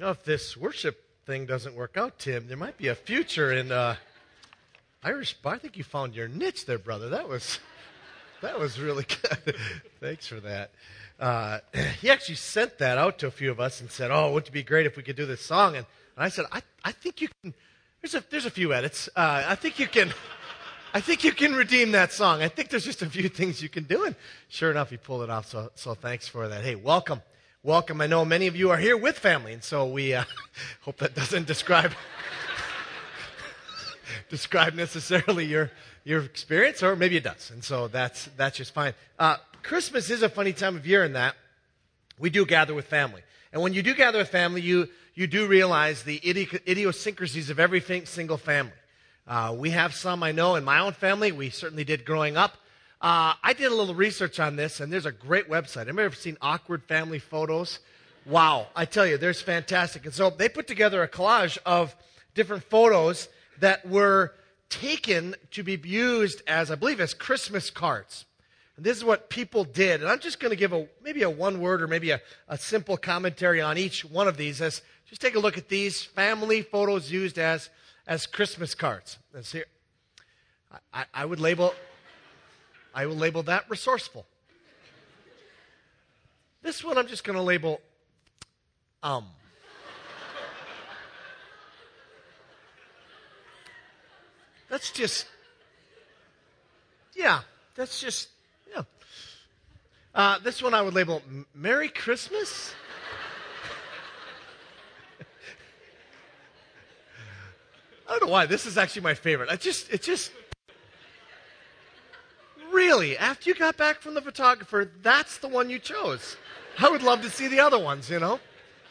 If this worship thing doesn't work out, Tim, there might be a future in Irish. I think you found your niche there, brother. That was really good. Thanks for that. He actually sent that out to a few of us and said, "Oh, wouldn't it be great if we could do this song?" And I said, "I think you can." There's a few edits. I think you can redeem that song. I think there's just a few things you can do, and sure enough, he pulled it off. So thanks for that. Hey, welcome. I know many of you are here with family, and so we hope that doesn't describe necessarily your experience, or maybe it does, and so that's just fine. Christmas is a funny time of year in that we do gather with family, and when you do gather with family, you do realize the idiosyncrasies of every single family. We have some, I know, in my own family. We certainly did growing up. I did a little research on this, and there's a great website. Have you ever seen awkward family photos? Wow, I tell you, there's fantastic. And so they put together a collage of different photos that were taken to be used as, I believe, as Christmas cards. And this is what people did. And I'm just going to give maybe a one word or maybe a simple commentary on each one of these. Just take a look at these family photos used as Christmas cards. Let's see. I would label that resourceful. This one I'm just going to label That's just this one I would label Merry Christmas. I don't know why. This is actually my favorite. It just really, after you got back from the photographer, that's the one you chose. I would love to see the other ones, you know.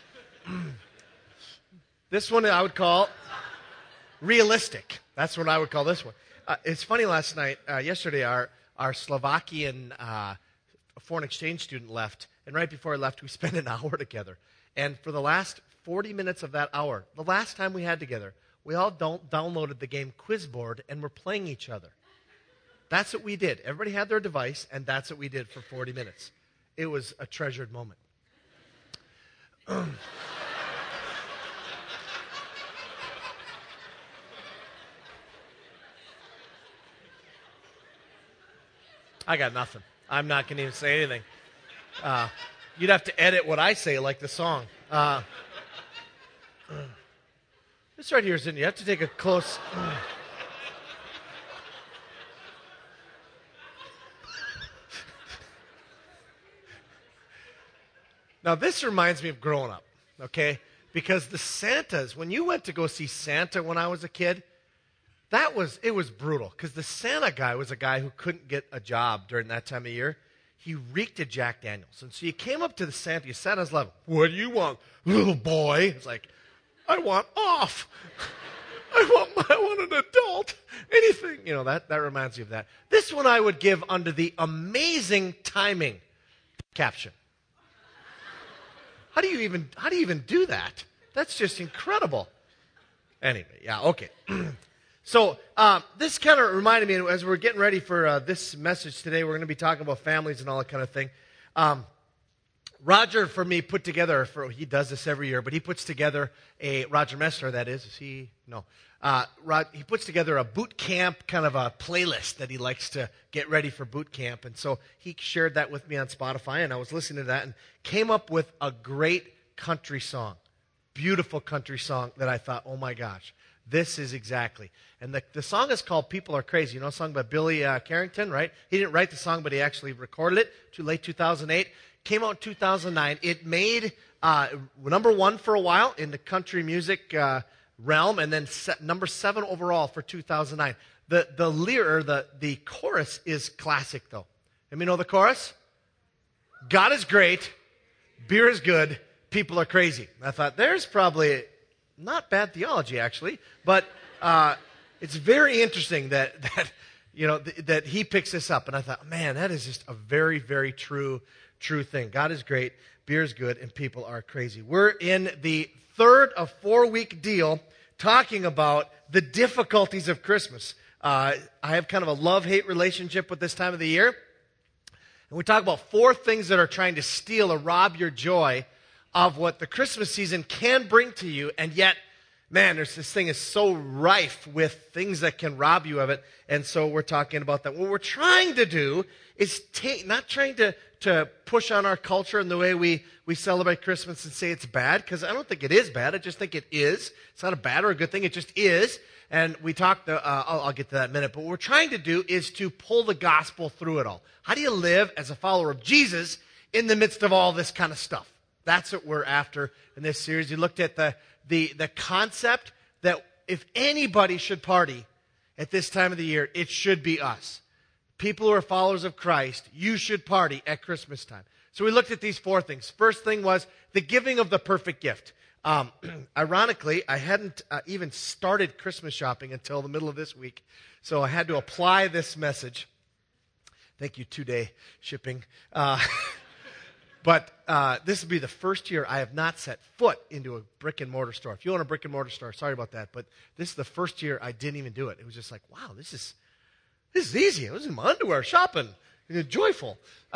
This one I would call realistic. That's what I would call this one. It's funny, yesterday, our Slovakian foreign exchange student left, and right before he left, we spent an hour together. And for the last 40 minutes of that hour, the last time we had together, we all downloaded the game Quizboard and were playing each other. That's what we did. Everybody had their device, and that's what we did for 40 minutes. It was a treasured moment. I got nothing. I'm not going to even say anything. You'd have to edit what I say, like the song. This right here is in. You have to take a close. Now, this reminds me of growing up, okay? Because the Santas, when you went to go see Santa when I was a kid, it was brutal. Because the Santa guy was a guy who couldn't get a job during that time of year. He reeked of Jack Daniels. And so you came up to the Santa, you sat on his level. What do you want, little boy? It's like, I want off. I want an adult. Anything. You know, that reminds me of that. This one I would give under the amazing timing caption. How do you even do that? That's just incredible. Anyway, yeah, okay. So this kind of reminded me, as we're getting ready for this message today, we're going to be talking about families and all that kind of thing. Roger, for me, put together, he does this every year, but he puts together Roger Messner, that is he? No. He puts together a boot camp kind of a playlist that he likes to get ready for boot camp. And so he shared that with me on Spotify, and I was listening to that and came up with a great country song, beautiful country song that I thought, oh my gosh, this is exactly. And the song is called People Are Crazy. You know, a song by Billy Carrington, right? He didn't write the song, but he actually recorded it late 2008. Came out in 2009. It made number one for a while in the country music realm, and then number 7 overall for 2009. The chorus is classic, though. Let me know the chorus. God is great, beer is good, people are crazy. I thought there's probably not bad theology actually, but it's very interesting that that he picks this up, and I thought, man, that is just a very, very true thing. God is great, beer is good, and people are crazy. We're in the third of 4-week deal talking about the difficulties of Christmas. I have kind of a love-hate relationship with this time of the year. And we talk about 4 things that are trying to steal or rob your joy of what the Christmas season can bring to you, and yet, man, this thing is so rife with things that can rob you of it, and so we're talking about that. What we're trying to do is not trying to push on our culture and the way we celebrate Christmas and say it's bad, because I don't think it is bad. I just think it is. It's not a bad or a good thing. It just is. And we talked, I'll get to that in a minute, but what we're trying to do is to pull the gospel through it all. How do you live as a follower of Jesus in the midst of all this kind of stuff? That's what we're after in this series. You looked at the concept that if anybody should party at this time of the year, it should be us. People who are followers of Christ, you should party at Christmas time. So we looked at these 4 things. First thing was the giving of the perfect gift. Ironically, I hadn't even started Christmas shopping until the middle of this week, so I had to apply this message. Thank you, 2-day shipping. But this will be the first year I have not set foot into a brick and mortar store. If you own a brick and mortar store, sorry about that, but this is the first year I didn't even do it. It was just like, wow, this is easy. I was in my underwear shopping. Joyful.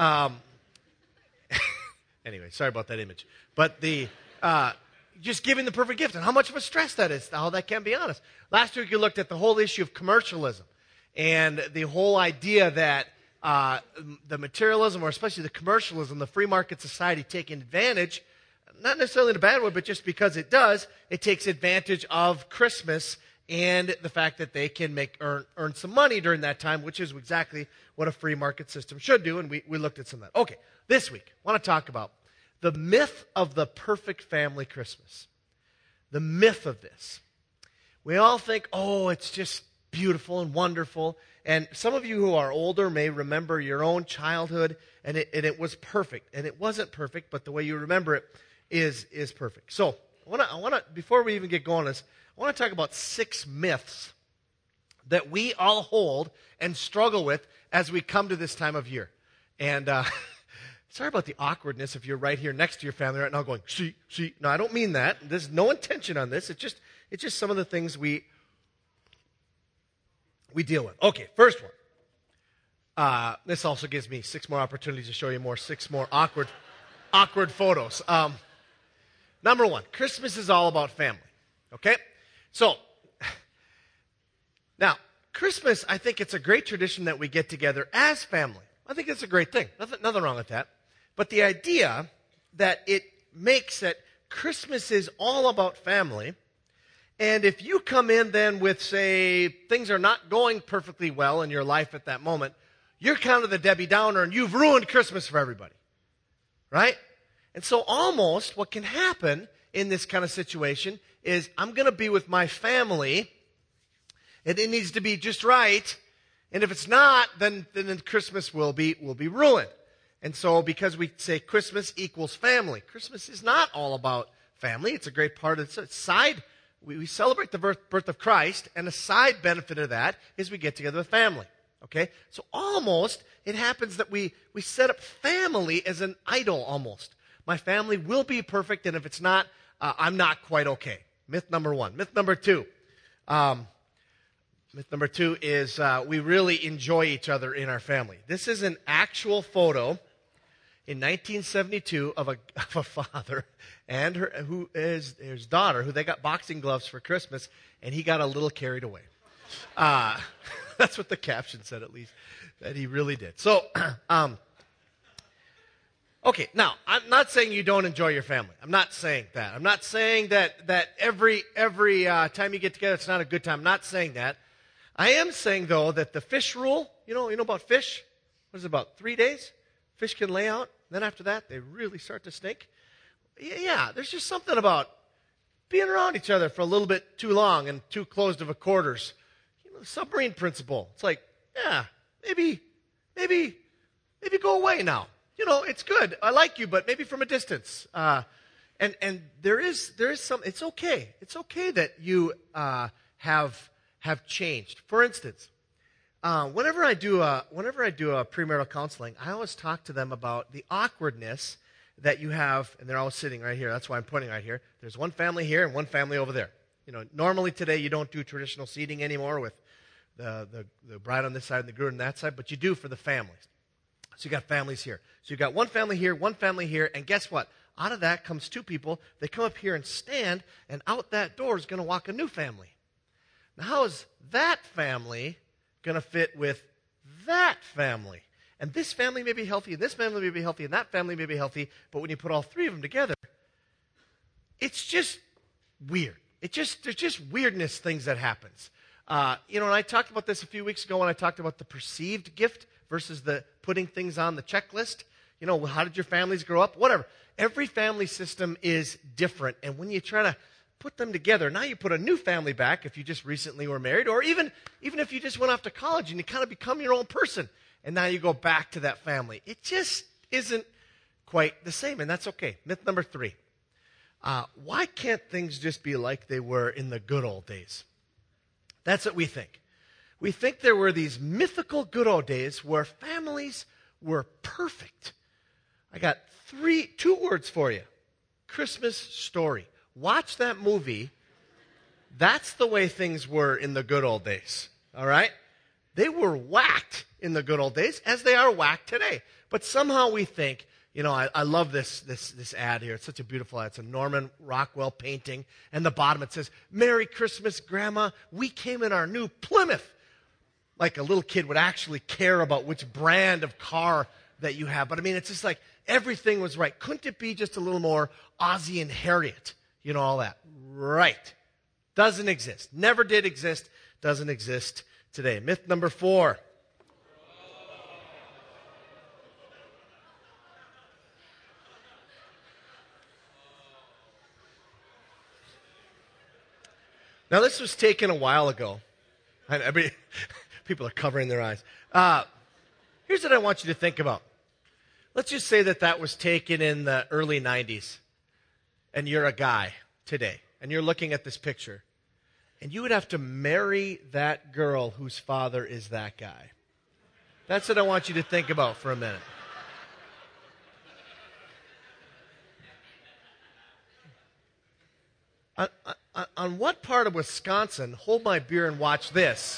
Anyway, sorry about that image. But just giving the perfect gift and how much of a stress that is, how that can be honest. Last week you looked at the whole issue of commercialism and the whole idea that the materialism, or especially the commercialism, the free market society taking advantage, not necessarily in a bad way, but just because it does, it takes advantage of Christmas and the fact that they can earn some money during that time, which is exactly what a free market system should do, and we looked at some of that. Okay, this week, I want to talk about the myth of the perfect family Christmas. The myth of this. We all think, oh, it's just beautiful and wonderful. And some of you who are older may remember your own childhood, and it was perfect. And it wasn't perfect, but the way you remember it is perfect. So I want to before we even get going on this, I want to talk about 6 myths that we all hold and struggle with as we come to this time of year. And sorry about the awkwardness if you're right here next to your family right now going, see. No, I don't mean that. There's no intention on this. It's just some of the things we deal with. Okay, first one. This also gives me 6 more opportunities to show you 6 more awkward photos. Number 1, Christmas is all about family. Okay? So, now, Christmas, I think it's a great tradition that we get together as family. I think it's a great thing. Nothing wrong with that. But the idea that it makes that Christmas is all about family, and if you come in then with, say, things are not going perfectly well in your life at that moment, you're kind of the Debbie Downer and you've ruined Christmas for everybody. Right? And so almost what can happen in this kind of situation is I'm going to be with my family and it needs to be just right. And if it's not, then Christmas will be ruined. And so because we say Christmas equals family, Christmas is not all about family. It's a great part of the side. We celebrate the birth of Christ, and a side benefit of that is we get together with family. Okay? So almost it happens that we set up family as an idol almost. My family will be perfect, and if it's not, I'm not quite okay. Myth number 1. Myth number 2. Myth number 2 is we really enjoy each other in our family. This is an actual photo in 1972 of a father and his daughter, who they got boxing gloves for Christmas, and he got a little carried away. That's what the caption said, at least, that he really did. So, okay, now, I'm not saying you don't enjoy your family. I'm not saying that. I'm not saying that every time you get together, it's not a good time. I'm not saying that. I am saying, though, that the fish rule, you know about fish? What is it, about 3 days? Fish can lay out. Then after that, they really start to stink. Yeah, there's just something about being around each other for a little bit too long and too close of a quarters. The submarine principle. It's like, yeah, maybe go away now. It's good. I like you, but maybe from a distance. And there is some. It's okay. It's okay that you have changed. For instance, whenever I do a premarital counseling, I always talk to them about the awkwardness that you have, and they're all sitting right here. That's why I'm pointing right here. There's one family here and one family over there. Normally today you don't do traditional seating anymore with the bride on this side and the groom on that side, but you do for the families. So you got families here. So you got one family here, and guess what? out of that comes two people. They come up here and stand, and out that door is going to walk a new family. Now, how is that family going to fit with that family? And this family may be healthy, and this family may be healthy, and that family may be healthy, but when you put all three of them together, it's just weird. There's just weirdness things that happens. And I talked about this a few weeks ago when I talked about the perceived gift versus the putting things on the checklist. How did your families grow up? Whatever. Every family system is different, and when you try to put them together, now you put a new family back if you just recently were married, or even if you just went off to college and you kind of become your own person, and now you go back to that family. It just isn't quite the same, and that's okay. Myth number 3. Why can't things just be like they were in the good old days? That's what we think. We think there were these mythical good old days where families were perfect. I got 2 words for you. Christmas Story. Watch that movie. That's the way things were in the good old days. All right? They were whacked in the good old days as they are whacked today. But somehow we think, I love this ad here. It's such a beautiful ad. It's a Norman Rockwell painting. And the bottom it says, "Merry Christmas, Grandma. We came in our new Plymouth." Like a little kid would actually care about which brand of car that you have. But it's just like everything was right. Couldn't it be just a little more Ozzie and Harriet? All that. Right. Doesn't exist. Never did exist. Doesn't exist today. Myth number 4. Now, this was taken a while ago. People are covering their eyes. Here's what I want you to think about. Let's just say that was taken in the early 90s, and you're a guy today, and you're looking at this picture, and you would have to marry that girl whose father is that guy. That's what I want you to think about for a minute. On what part of Wisconsin, hold my beer and watch this,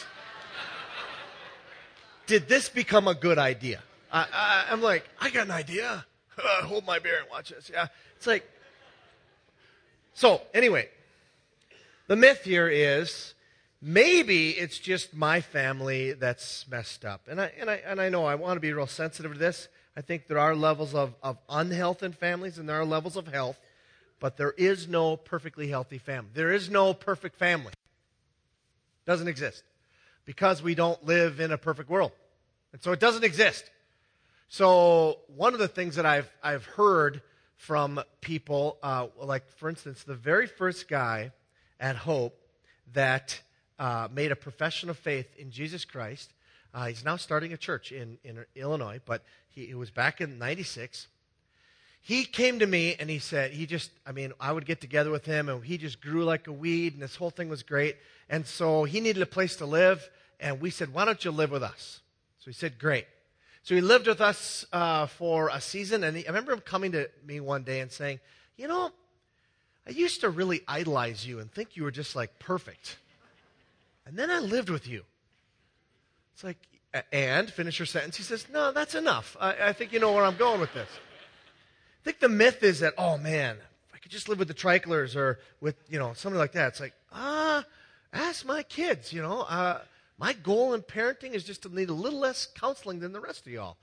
did this become a good idea? I'm like, I got an idea. Hold my beer and watch this. Yeah, it's like, so anyway, the myth here is maybe it's just my family that's messed up. And I know I want to be real sensitive to this. I think there are levels of unhealth in families and there are levels of health. But there is no perfectly healthy family. There is no perfect family. Doesn't exist. Because we don't live in a perfect world. And so it doesn't exist. So one of the things that I've heard from people, like for instance, the very first guy at Hope that made a profession of faith in Jesus Christ, he's now starting a church in Illinois, but he was back in 96. He came to me and he said, I would get together with him and he just grew like a weed and this whole thing was great. And so he needed a place to live and we said, why don't you live with us? So he said, great. So he lived with us for a season and I remember him coming to me one day and saying, I used to really idolize you and think you were just like perfect. And then I lived with you. It's like, and finish your sentence. He says, no, that's enough. I think you know where I'm going with this. I think the myth is that, oh man, if I could just live with the Trichlers or with, something like that. It's like, ask my kids, my goal in parenting is just to need a little less counseling than the rest of y'all.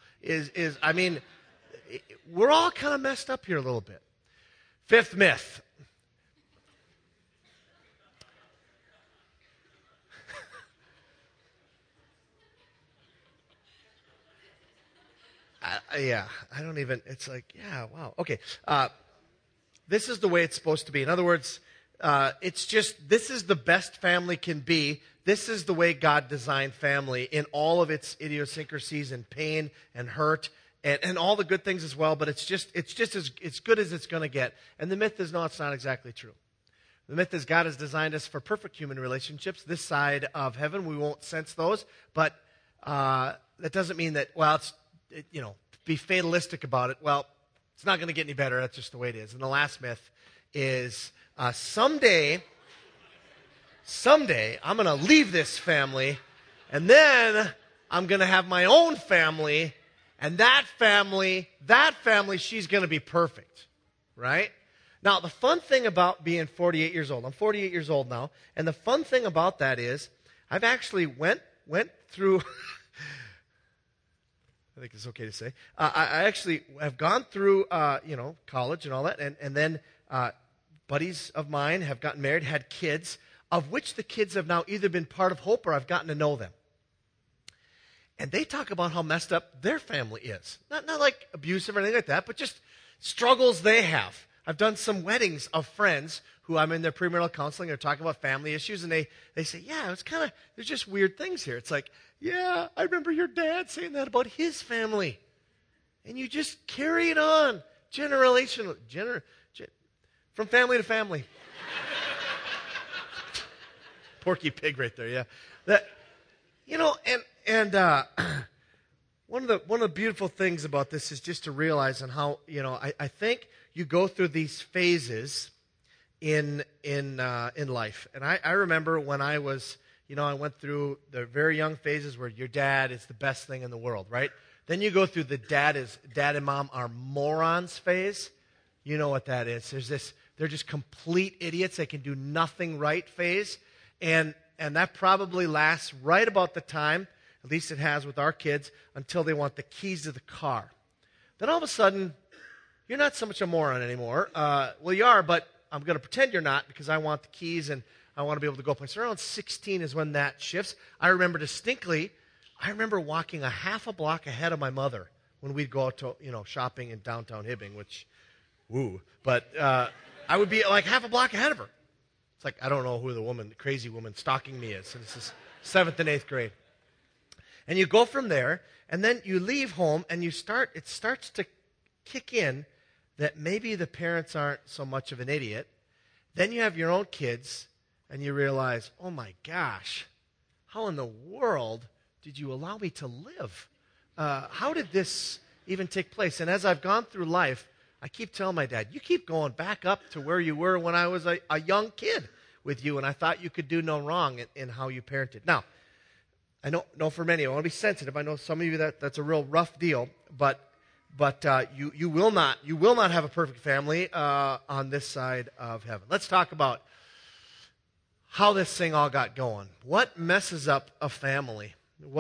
We're all kind of messed up here a little bit. 5th myth. Wow. Okay. This is the way it's supposed to be. In other words, this is the best family can be. This is the way God designed family in all of its idiosyncrasies and pain and hurt and all the good things as well, but it's just as good as it's going to get. And the myth is, no, it's not exactly true. The myth is God has designed us for perfect human relationships. This side of heaven, we won't sense those, but that doesn't mean that, be fatalistic about it. Well, it's not going to get any better. That's just the way it is. And the last myth is someday I'm going to leave this family, and then I'm going to have my own family, and that family, she's going to be perfect. right? Now, the fun thing about being 48 years old, I'm 48 years old now, and the fun thing about that is I've actually went through, I think it's okay to say, I actually have gone through, college and all that, and then buddies of mine have gotten married, had kids, of which the kids have now either been part of Hope or I've gotten to know them. And they talk about how messed up their family is. Not like abusive or anything like that, but just struggles they have. I've done some weddings of friends who I'm in their premarital counseling. They're talking about family issues, and they say, yeah, it's kind of, there's just weird things here. It's like, yeah, I remember your dad saying that about his family. And you just carry it on, from family to family. Porky Pig right there, yeah. That, and one of the beautiful things about this is just to realize on how, I think you go through these phases in life. And I remember when I was, I went through the very young phases where your dad is the best thing in the world, right? Then you go through the dad and mom are morons phase. You know what that is. They're just complete idiots. They can do nothing right phase. And that probably lasts right about the time, at least it has with our kids, until they want the keys to the car. Then all of a sudden, you're not so much a moron anymore. Well, you are, but I'm going to pretend you're not because I want the keys and I want to be able to go places. Around 16 is when that shifts. I remember distinctly, walking a half a block ahead of my mother when we'd go out to, shopping in downtown Hibbing, which, woo. But I would be like half a block ahead of her. It's like, I don't know who the crazy woman stalking me is. And this is 7th and 8th grade. And you go from there, and then you leave home, and it starts to kick in that maybe the parents aren't so much of an idiot. Then you have your own kids, and you realize, oh my gosh, how in the world did you allow me to live? How did this even take place? And as I've gone through life, I keep telling my dad, you keep going back up to where you were when I was a young kid with you, and I thought you could do no wrong in how you parented. Now, I know for many, I want to be sensitive. I know some of you that's a real rough deal, but you will not have a perfect family on this side of heaven. Let's talk about how this thing all got going. What messes up a family?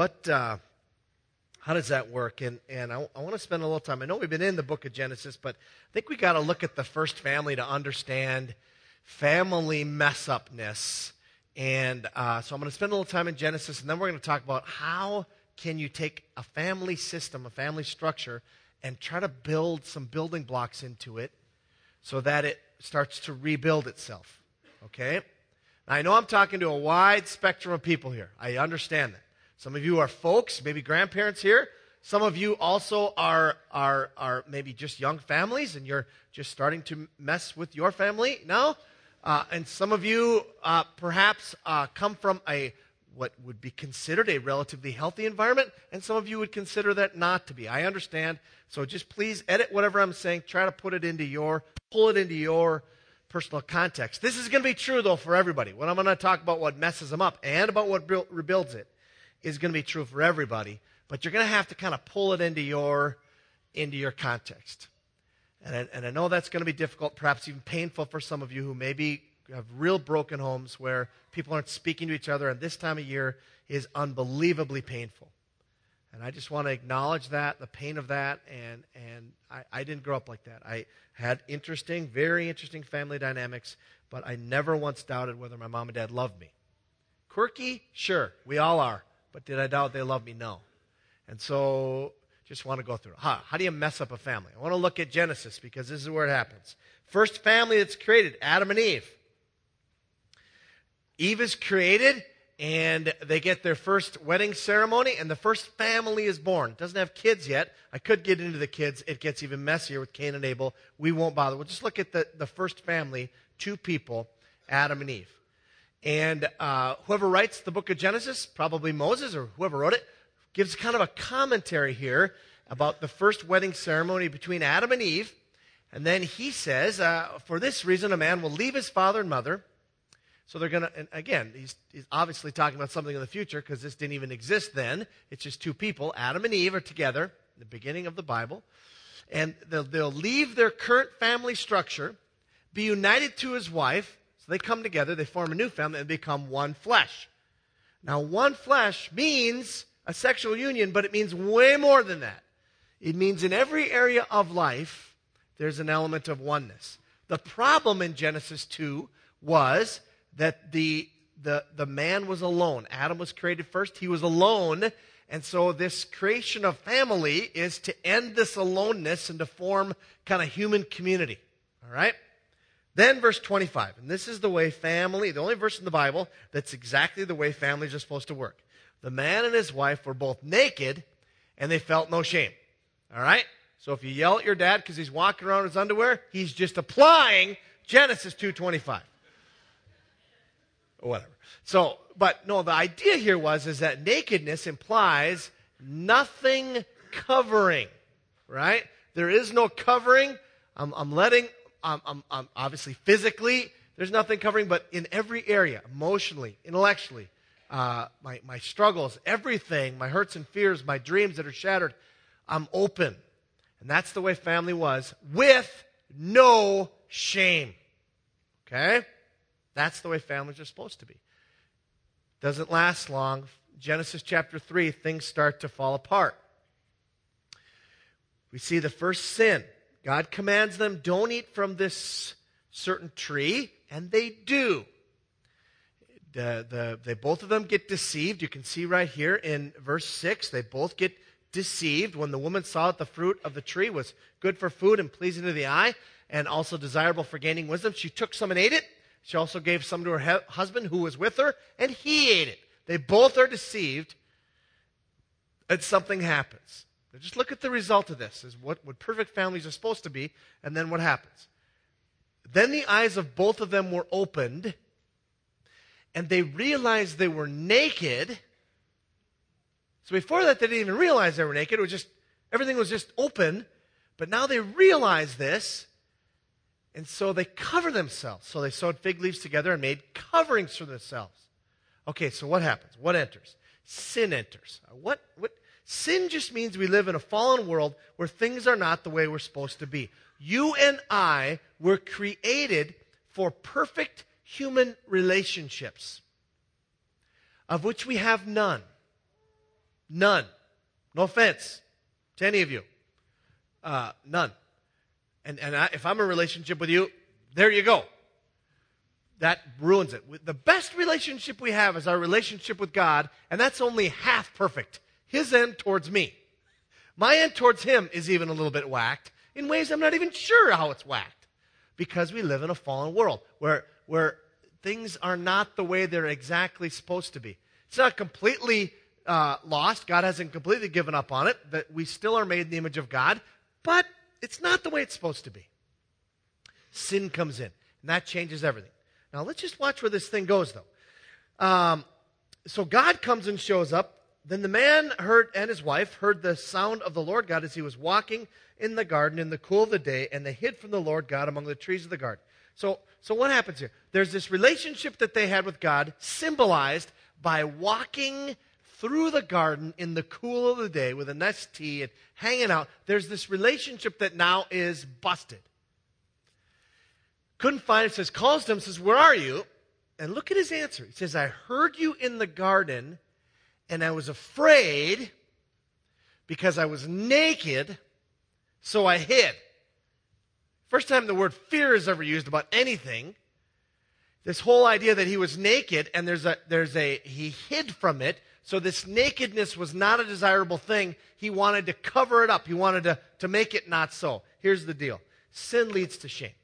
How does that work? And I want to spend a little time. I know we've been in the book of Genesis, but I think we got to look at the first family to understand family mess-upness. And so I'm going to spend a little time in Genesis, and then we're going to talk about how can you take a family system, a family structure, and try to build some building blocks into it so that it starts to rebuild itself. Okay? Now, I know I'm talking to a wide spectrum of people here. I understand that. Some of you are folks, maybe grandparents here. Some of you also are maybe just young families, and you're just starting to mess with your family now. And some of you perhaps come from what would be considered a relatively healthy environment, and some of you would consider that not to be. I understand. So just please edit whatever I'm saying. Try to pull it into your personal context. This is going to be true, though, for everybody. When I'm going to talk about what messes them up and about what rebuilds it is going to be true for everybody. But you're going to have to kind of pull it into your context. And I know that's going to be difficult, perhaps even painful for some of you who maybe have real broken homes where people aren't speaking to each other, and this time of year is unbelievably painful. And I just want to acknowledge that, the pain of that, and I didn't grow up like that. I had very interesting family dynamics, but I never once doubted whether my mom and dad loved me. Quirky? Sure, we all are. But did I doubt they loved me? No. And so just want to go through it. How do you mess up a family? I want to look at Genesis because this is where it happens. First family that's created, Adam and Eve. Eve is created, and they get their first wedding ceremony, and the first family is born. It doesn't have kids yet. I could get into the kids. It gets even messier with Cain and Abel. We won't bother. We'll just look at the first family, two people, Adam and Eve. And whoever writes the book of Genesis, probably Moses or whoever wrote it, gives kind of a commentary here about the first wedding ceremony between Adam and Eve. And then he says, for this reason, a man will leave his father and mother. So they're going to, and again, he's obviously talking about something in the future because this didn't even exist then. It's just two people. Adam and Eve are together in the beginning of the Bible. And they'll leave their current family structure, be united to his wife. So they come together, they form a new family, and become one flesh. Now, one flesh means a sexual union, but it means way more than that. It means in every area of life, there's an element of oneness. The problem in Genesis 2 was that the man was alone. Adam was created first. He was alone. And so this creation of family is to end this aloneness and to form kind of human community. All right? Then verse 25. And this is the way family, the only verse in the Bible that's exactly the way families are supposed to work. The man and his wife were both naked and they felt no shame. All right? So if you yell at your dad because he's walking around in his underwear, he's just applying Genesis 2:25. Or whatever. So, but no, the idea here is that nakedness implies nothing covering, right? There is no covering. I'm obviously physically, there's nothing covering, but in every area, emotionally, intellectually, my struggles, everything, my hurts and fears, my dreams that are shattered, I'm open. And that's the way family was, with no shame. Okay? That's the way families are supposed to be. Doesn't last long. Genesis chapter 3, things start to fall apart. We see the first sin. God commands them, don't eat from this certain tree, and they do. They both of them get deceived. You can see right here in verse 6, they both get deceived. When the woman saw that the fruit of the tree was good for food and pleasing to the eye, and also desirable for gaining wisdom, she took some and ate it. She also gave some to her husband who was with her, and he ate it. They both are deceived, and something happens. Now just look at the result of this, is what perfect families are supposed to be, and then what happens. Then the eyes of both of them were opened, and they realized they were naked. So before that, they didn't even realize they were naked. Everything was just open, but now they realize this. And so they cover themselves. So they sewed fig leaves together and made coverings for themselves. Okay, so what happens? What enters? Sin enters. What? Sin just means we live in a fallen world where things are not the way we're supposed to be. You and I were created for perfect human relationships, of which we have none. None. No offense to any of you. None. And if I'm in a relationship with you, there you go. That ruins it. The best relationship we have is our relationship with God, and that's only half perfect. His end towards me. My end towards him is even a little bit whacked in ways I'm not even sure how it's whacked. Because we live in a fallen world where things are not the way they're exactly supposed to be. It's not completely lost. God hasn't completely given up on it. That we still are made in the image of God, but it's not the way it's supposed to be. Sin comes in, and that changes everything. Now, let's just watch where this thing goes, though. So God comes and shows up. Then the man and his wife heard the sound of the Lord God as he was walking in the garden in the cool of the day, and they hid from the Lord God among the trees of the garden. So what happens here? There's this relationship that they had with God symbolized by walking through the garden in the cool of the day with a nice tea and hanging out. There's this relationship that now is busted. Couldn't find it. Says, calls to him, says, where are you? And look at his answer. He says, I heard you in the garden, and I was afraid because I was naked, so I hid. First time the word fear is ever used about anything. This whole idea that he was naked and he hid from it. So this nakedness was not a desirable thing. He wanted to cover it up. He wanted to make it not so. Here's the deal. Sin leads to shame.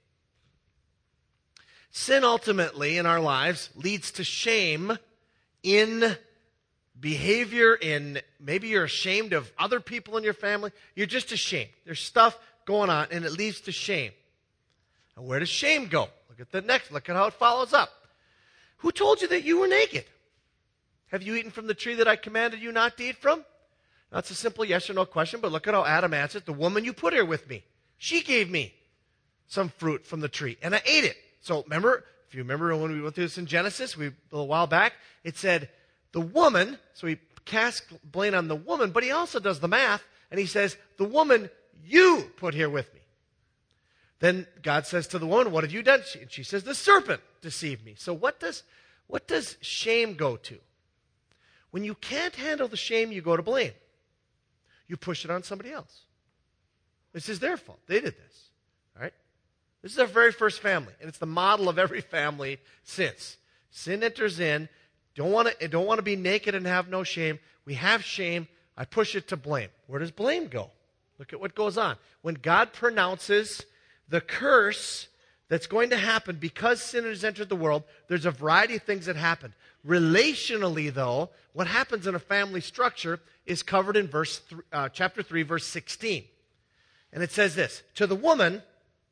Sin ultimately in our lives leads to shame in behavior, in maybe you're ashamed of other people in your family. You're just ashamed. There's stuff going on and it leads to shame. And where does shame go? Look at how it follows up. Who told you that you were naked? Have you eaten from the tree that I commanded you not to eat from? That's a simple yes or no question, but look at how Adam answered. The woman you put here with me, she gave me some fruit from the tree, and I ate it. So if you remember when we went through this in Genesis, a little while back, it said the woman, so he casts blame on the woman, but he also does the math, and he says, the woman you put here with me. Then God says to the woman, what have you done? And she says, the serpent deceived me. So what does shame go to? When you can't handle the shame, you go to blame. You push it on somebody else. This is their fault. They did this. All right? This is our very first family, and it's the model of every family since. Sin enters in. Don't want to be naked and have no shame. We have shame. I push it to blame. Where does blame go? Look at what goes on. When God pronounces the curse that's going to happen because sin has entered the world, there's a variety of things that happen. Relationally, though, what happens in a family structure is covered in chapter 3, verse 16. And it says this, to the woman,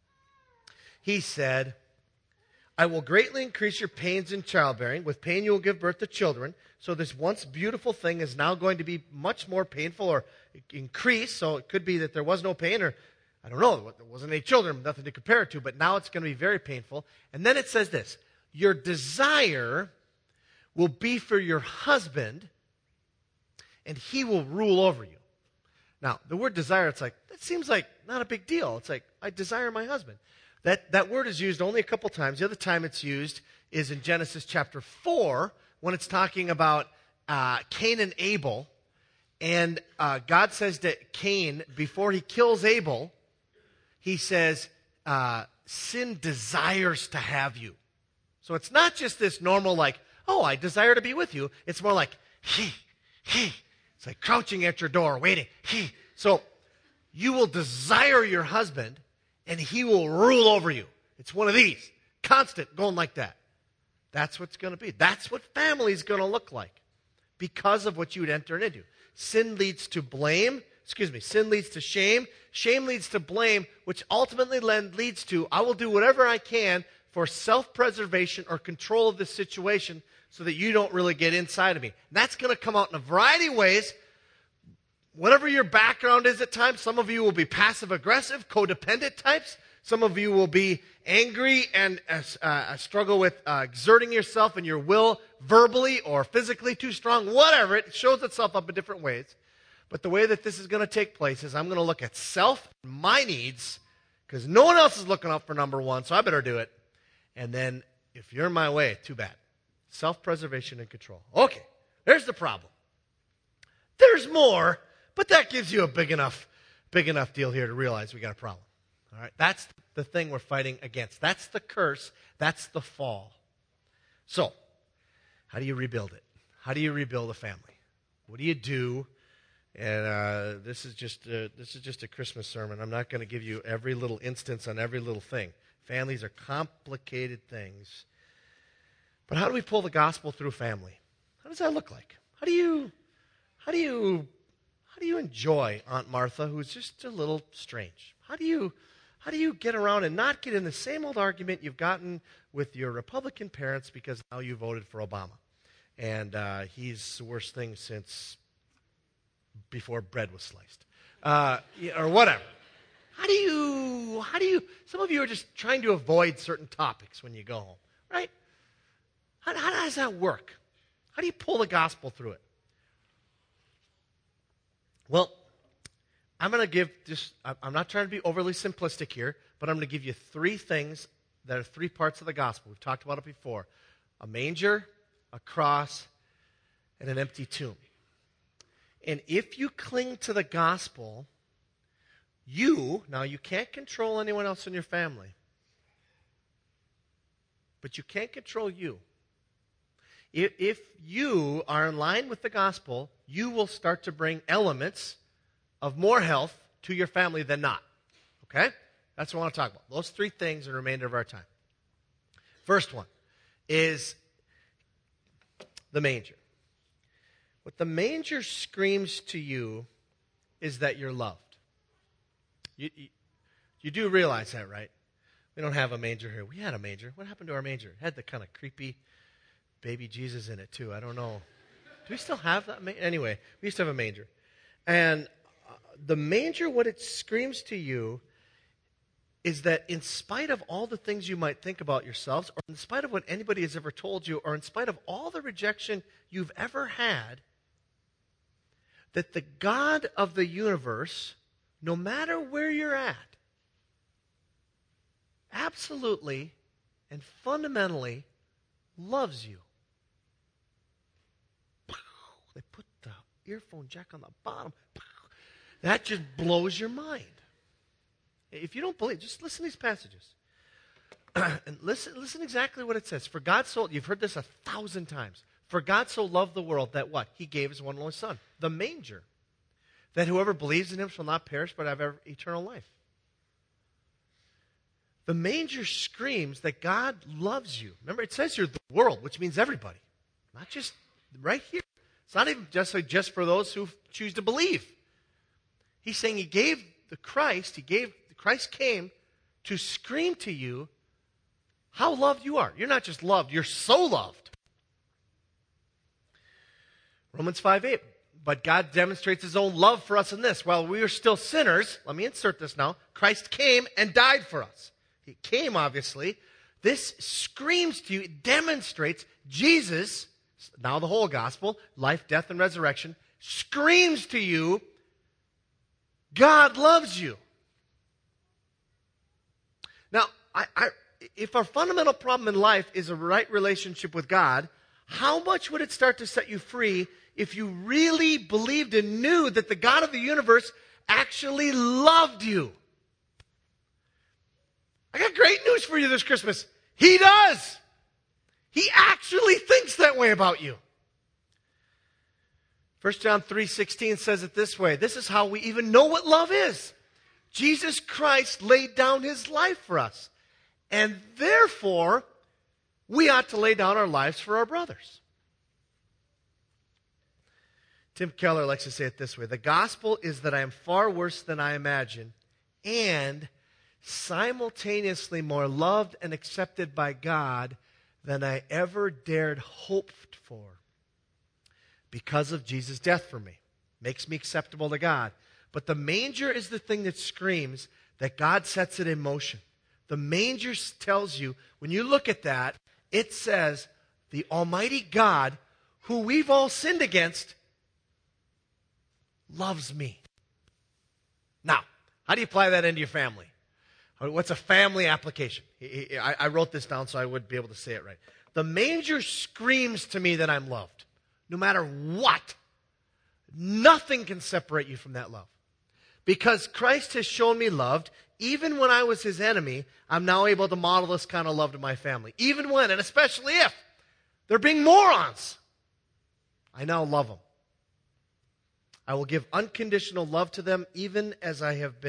he said, I will greatly increase your pains in childbearing. With pain you will give birth to children. So this once beautiful thing is now going to be much more painful or increase. So it could be that there was no pain, or I don't know, there wasn't any children, nothing to compare it to, but now it's going to be very painful. And then it says this, your desire will be for your husband, and he will rule over you. Now, the word desire, it's like, that seems like not a big deal. It's like, I desire my husband. That word is used only a couple times. The other time it's used is in Genesis chapter 4, when it's talking about Cain and Abel. And God says to Cain, before he kills Abel, he says, sin desires to have you. So it's not just this normal like, oh, I desire to be with you. It's more like, he. It's like crouching at your door, waiting. So you will desire your husband, and he will rule over you. It's one of these. Constant, going like that. That's what's going to be. That's what family is going to look like because of what you'd enter into. Sin leads to blame. Sin leads to shame. Shame leads to blame, which ultimately leads to, I will do whatever I can for self-preservation or control of this situation so that you don't really get inside of me. And that's going to come out in a variety of ways. Whatever your background is at times, some of you will be passive-aggressive, codependent types. Some of you will be angry and struggle with exerting yourself and your will verbally or physically too strong, whatever. It shows itself up in different ways. But the way that this is going to take place is I'm going to look at self, my needs, because no one else is looking out for number one, so I better do it. And then if you're in my way, too bad. Self-preservation and control. Okay, there's the problem. There's more, but that gives you a big enough deal here to realize we got a problem. All right, that's the thing we're fighting against. That's the curse. That's the fall. So, how do you rebuild it? How do you rebuild a family? What do you do? And this is just a Christmas sermon. I'm not going to give you every little instance on every little thing. Families are complicated things. But how do we pull the gospel through family? How does that look like? How do you enjoy Aunt Martha, who's just a little strange? How do you get around and not get in the same old argument you've gotten with your Republican parents because now you voted for Obama, and he's the worst thing since before bread was sliced, or whatever? How do you? Some of you are just trying to avoid certain topics when you go home, right? How does that work? How do you pull the gospel through it? Well, I'm going to give just, I'm not trying to be overly simplistic here, but I'm going to give you three things that are three parts of the gospel. We've talked about it before. A manger, a cross, and an empty tomb. And if you cling to the gospel, now you can't control anyone else in your family, but you can't control you. If you are in line with the gospel, you will start to bring elements of more health to your family than not. Okay? That's what I want to talk about. Those three things in the remainder of our time. First one is the manger. What the manger screams to you is that you're loved. You do realize that, right? We don't have a manger here. We had a manger. What happened to our manger? It had the kind of creepy baby Jesus in it, too. I don't know. Do we still have that? Anyway, we used to have a manger. And the manger, what it screams to you is that in spite of all the things you might think about yourselves, or in spite of what anybody has ever told you, or in spite of all the rejection you've ever had, that the God of the universe no matter where you're at, absolutely and fundamentally loves you. They put the earphone jack on the bottom. That just blows your mind. If you don't believe, just listen to these passages. And listen exactly what it says. For God so, you've heard this 1,000 times. For God so loved the world that what? He gave his one and only Son, the manger, that whoever believes in him shall not perish but have eternal life. The manger screams that God loves you. Remember, it says here the world, which means everybody. Not just right here. It's not even just for those who choose to believe. He's saying Christ came to scream to you how loved you are. You're not just loved, you're so loved. Romans 5:8. But God demonstrates his own love for us in this. While we were still sinners, let me insert this now, Christ came and died for us. He came, obviously. This screams to you, it demonstrates Jesus, now the whole gospel, life, death, and resurrection, screams to you, God loves you. Now, if our fundamental problem in life is a right relationship with God, how much would it start to set you free if you really believed and knew that the God of the universe actually loved you? I got great news for you this Christmas. He does. He actually thinks that way about you. 1 John 3:16 says it this way. This is how we even know what love is. Jesus Christ laid down his life for us. And therefore, we ought to lay down our lives for our brothers. Tim Keller likes to say it this way. The gospel is that I am far worse than I imagine and simultaneously more loved and accepted by God than I ever dared hope for because of Jesus' death for me. Makes me acceptable to God. But the manger is the thing that screams that God sets it in motion. The manger tells you, when you look at that, it says, the Almighty God, who we've all sinned against, loves me. Now, how do you apply that into your family? What's a family application? I wrote this down so I would be able to say it right. The manger screams to me that I'm loved. No matter what, nothing can separate you from that love. Because Christ has shown me loved, even when I was his enemy, I'm now able to model this kind of love to my family. Even when, and especially if, they're being morons, I now love them. I will give unconditional love to them even as I have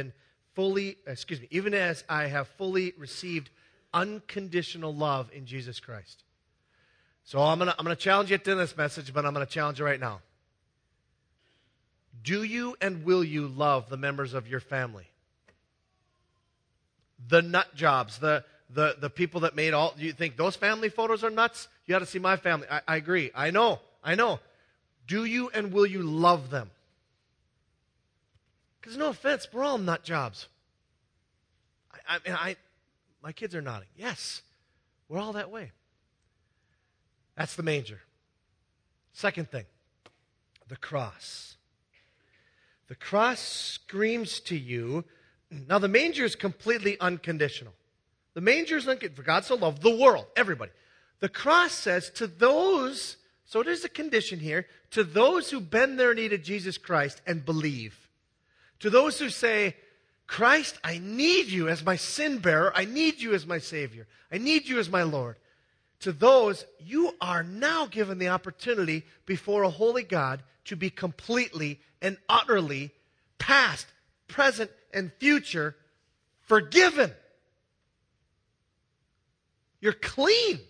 fully received unconditional love in Jesus Christ. So I'm gonna challenge you at the end of this message, but I'm going to challenge you right now. Do you and will you love the members of your family? The nut jobs, the people that made all, you think those family photos are nuts? You got to see my family. I agree. I know. Do you and will you love them? Because no offense, we're all nut jobs. My kids are nodding. Yes, we're all that way. That's the manger. Second thing, the cross. The cross screams to you. Now, the manger is completely unconditional. The manger is unconditional. For God so loved the world, everybody. The cross says to those, so there's a condition here, to those who bend their knee to Jesus Christ and believe. To those who say, Christ, I need you as my sin bearer. I need you as my Savior. I need you as my Lord. To those, you are now given the opportunity before a holy God to be completely and utterly past, present, and future forgiven. You're clean.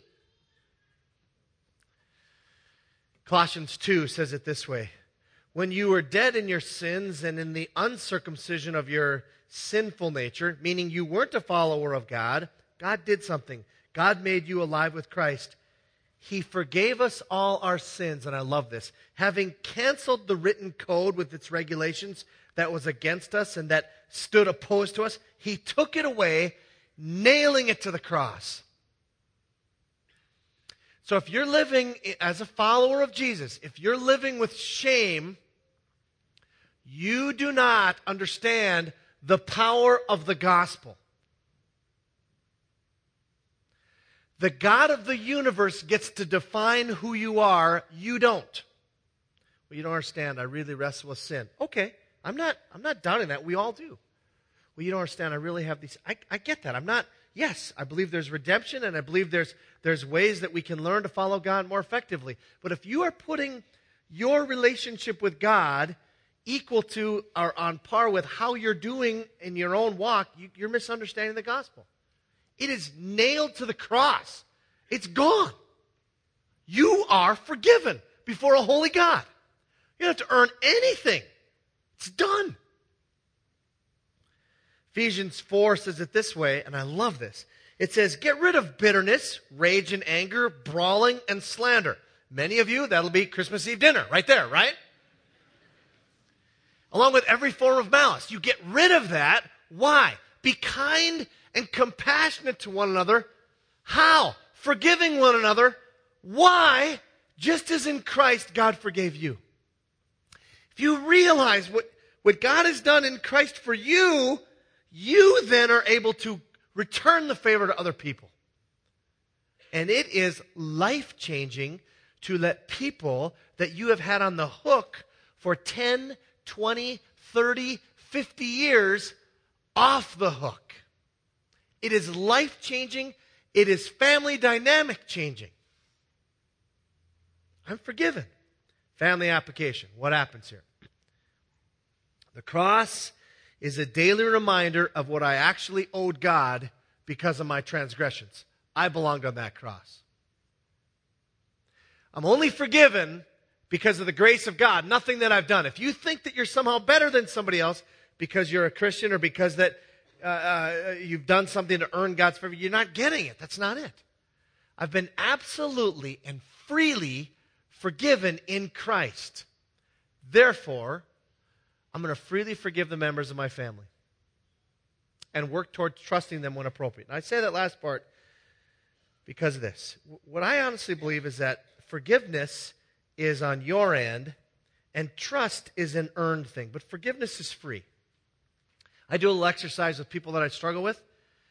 Colossians 2 says it this way. When you were dead in your sins and in the uncircumcision of your sinful nature, meaning you weren't a follower of God, God did something. God made you alive with Christ. He forgave us all our sins, and I love this. Having canceled the written code with its regulations that was against us and that stood opposed to us, he took it away, nailing it to the cross. So if you're living as a follower of Jesus, if you're living with shame, You do not understand the power of the gospel. The God of the universe gets to define who you are. You don't. Well, you don't understand. I really wrestle with sin. Okay, I'm not doubting that. We all do. Well, you don't understand. I really have these. I get that. Yes, I believe there's redemption, and I believe there's ways that we can learn to follow God more effectively. But if you are putting your relationship with God equal to or on par with how you're doing in your own walk, you're misunderstanding the gospel. It is nailed to the cross. It's gone. You are forgiven before a holy God. You don't have to earn anything. It's done. Ephesians 4 says it this way, and I love this. It says, get rid of bitterness, rage and anger, brawling and slander. Many of you, that'll be Christmas Eve dinner right there, right? Along with every form of malice. You get rid of that. Why? Be kind and compassionate to one another. How? Forgiving one another. Why? Just as in Christ God forgave you. If you realize what God has done in Christ for you, you then are able to return the favor to other people. And it is life-changing to let people that you have had on the hook for 10, 20, 30, 50 years off the hook. It is life-changing. It is family dynamic changing. I'm forgiven. Family application. What happens here? The cross is a daily reminder of what I actually owed God because of my transgressions. I belonged on that cross. I'm only forgiven because of the grace of God, nothing that I've done. If you think that you're somehow better than somebody else because you're a Christian or because that you've done something to earn God's favor, you're not getting it. That's not it. I've been absolutely and freely forgiven in Christ. Therefore, I'm going to freely forgive the members of my family and work toward trusting them when appropriate. And I say that last part because of this. What I honestly believe is that forgiveness is on your end and trust is an earned thing. But forgiveness is free. I do a little exercise with people that I struggle with.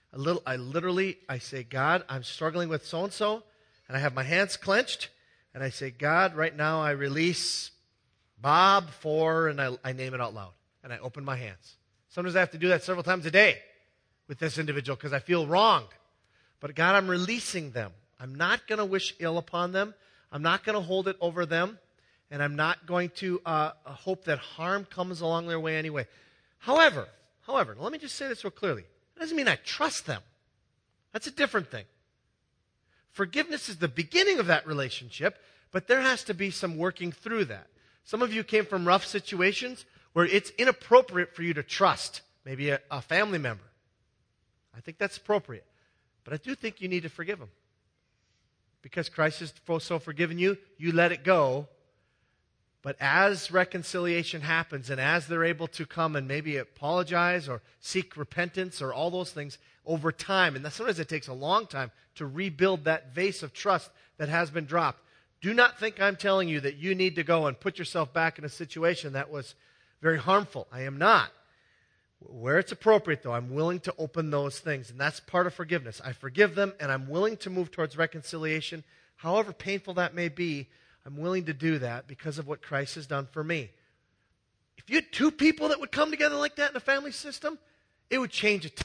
I say, God, I'm struggling with so-and-so, and I have my hands clenched, and I say, God, right now I release Bob for, and I name it out loud, and I open my hands. Sometimes I have to do that several times a day with this individual because I feel wronged. But God, I'm releasing them. I'm not going to wish ill upon them. I'm not going to hold it over them, and I'm not going to hope that harm comes along their way anyway. However, let me just say this real clearly. It doesn't mean I trust them. That's a different thing. Forgiveness is the beginning of that relationship, but there has to be some working through that. Some of you came from rough situations where it's inappropriate for you to trust maybe a family member. I think that's appropriate. But I do think you need to forgive them. Because Christ has so forgiven you, you let it go. But as reconciliation happens and as they're able to come and maybe apologize or seek repentance or all those things over time, and sometimes it takes a long time to rebuild that vase of trust that has been dropped. Do not think I'm telling you that you need to go and put yourself back in a situation that was very harmful. I am not. Where it's appropriate, though, I'm willing to open those things, and that's part of forgiveness. I forgive them, and I'm willing to move towards reconciliation. However painful that may be, I'm willing to do that because of what Christ has done for me. If you had two people that would come together like that in a family system, it would change a ton.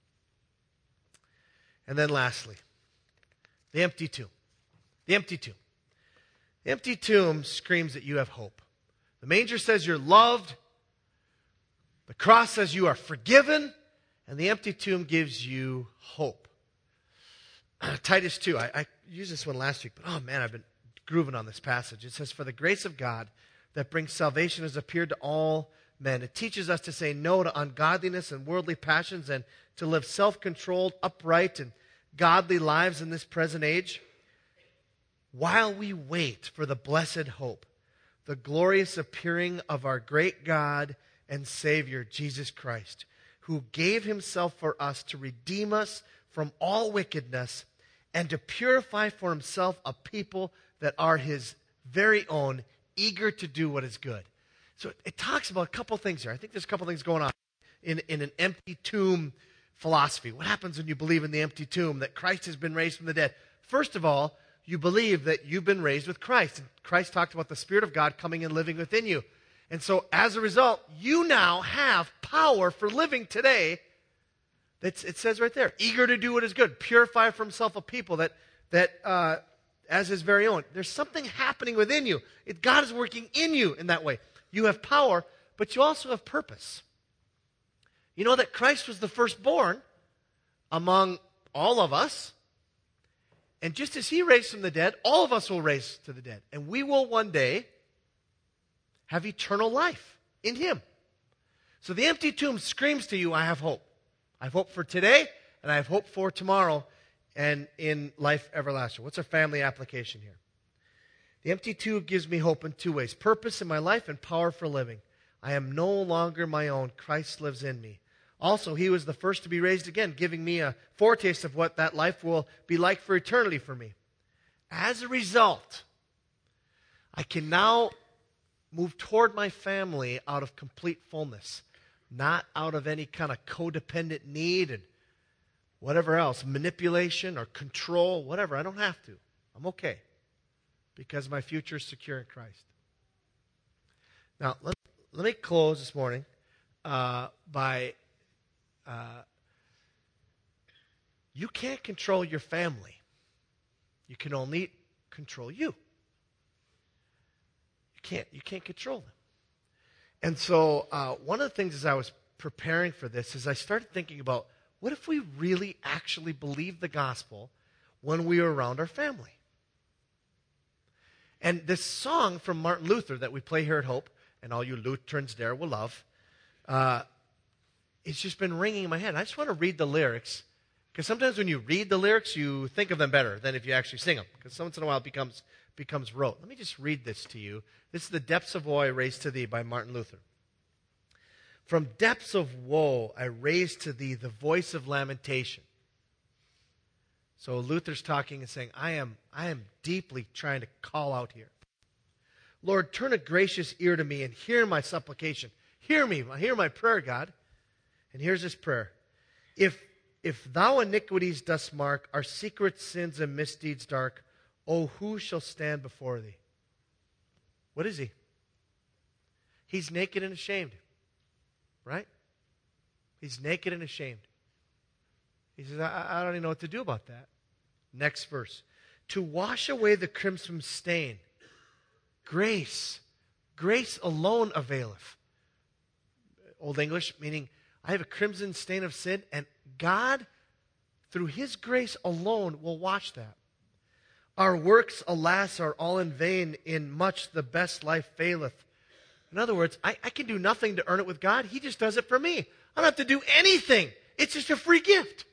And then lastly, the empty tomb. The empty tomb. The empty tomb screams that you have hope. The manger says you're loved. The cross says you are forgiven. And the empty tomb gives you hope. Titus 2. I used this one last week, but oh man, I've been grooving on this passage. It says, for the grace of God that brings salvation has appeared to all men. It teaches us to say no to ungodliness and worldly passions and to live self-controlled, upright, and godly lives in this present age, while we wait for the blessed hope, the glorious appearing of our great God and Savior, Jesus Christ, who gave himself for us to redeem us from all wickedness and to purify for himself a people that are his very own, eager to do what is good. So it talks about a couple things here. I think there's a couple things going on in an empty tomb philosophy. What happens when you believe in the empty tomb, that Christ has been raised from the dead? First of all, you believe that you've been raised with Christ. And Christ talked about the Spirit of God coming and living within you. And so as a result, you now have power for living today. It says right there, eager to do what is good, purify for himself a people that as his very own. There's something happening within you. God is working in you in that way. You have power, but you also have purpose. You know that Christ was the firstborn among all of us. And just as he raised from the dead, all of us will raise to the dead. And we will one day have eternal life in him. So the empty tomb screams to you, I have hope. I have hope for today, and I have hope for tomorrow and in life everlasting. What's our family application here? The empty tomb gives me hope in two ways. Purpose in my life and power for living. I am no longer my own. Christ lives in me. Also, he was the first to be raised again, giving me a foretaste of what that life will be like for eternity for me. As a result, I can now move toward my family out of complete fullness, not out of any kind of codependent need and whatever else, manipulation or control, whatever. I don't have to. I'm okay because my future is secure in Christ. Now, let me close this morning by you can't control your family. You can only control you. You can't control them. And so one of the things as I was preparing for this is I started thinking about, what if we really actually believed the gospel when we were around our family? And this song from Martin Luther that we play here at Hope, and all you Lutherans there will love, it's just been ringing in my head. I just want to read the lyrics, because sometimes when you read the lyrics, you think of them better than if you actually sing them, because once in a while it becomes rote. Let me just read this to you. This is The Depths of Woe I Raise to Thee by Martin Luther. From depths of woe I raise to thee the voice of lamentation. So Luther's talking and saying, I am deeply trying to call out here. Lord, turn a gracious ear to me and hear my supplication. Hear me, hear my prayer, God. And here's his prayer. If thou iniquities dost mark, our secret sins and misdeeds dark, oh, who shall stand before thee? What is he? He's naked and ashamed. Right? He's naked and ashamed. He says, I don't even know what to do about that. Next verse. To wash away the crimson stain, grace alone availeth. Old English, meaning I have a crimson stain of sin, and God, through his grace alone, will wash that. Our works, alas, are all in vain. In much the best life faileth. In other words, I can do nothing to earn it with God. He just does it for me. I don't have to do anything. It's just a free gift.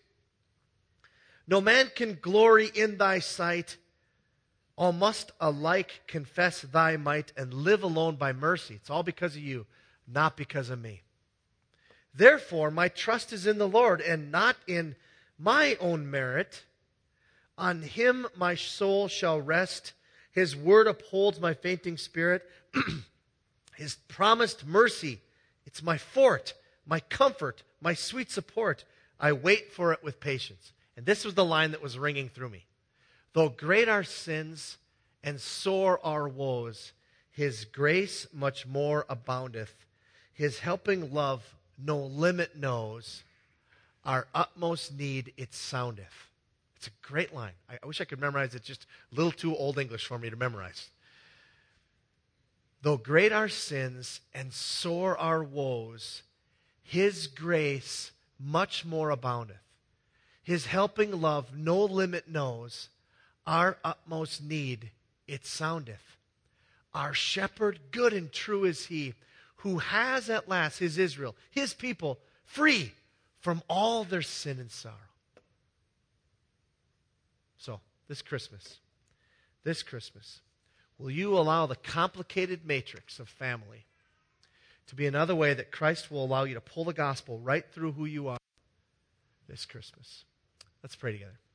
No man can glory in thy sight. All must alike confess thy might and live alone by mercy. It's all because of you, not because of me. Therefore, my trust is in the Lord and not in my own merit. On him my soul shall rest. His word upholds my fainting spirit. His promised mercy, it's my fort, my comfort, my sweet support. I wait for it with patience. And this was the line that was ringing through me. Though great our sins and sore our woes, his grace much more aboundeth. His helping love no limit knows. Our utmost need it soundeth. It's a great line. I wish I could memorize it. Just a little too old English for me to memorize. Though great our sins and sore our woes, his grace much more aboundeth. His helping love no limit knows. Our utmost need it soundeth. Our shepherd good and true is he, who has at last his Israel, his people, free from all their sin and sorrow. So, this Christmas, will you allow the complicated matrix of family to be another way that Christ will allow you to pull the gospel right through who you are this Christmas? Let's pray together.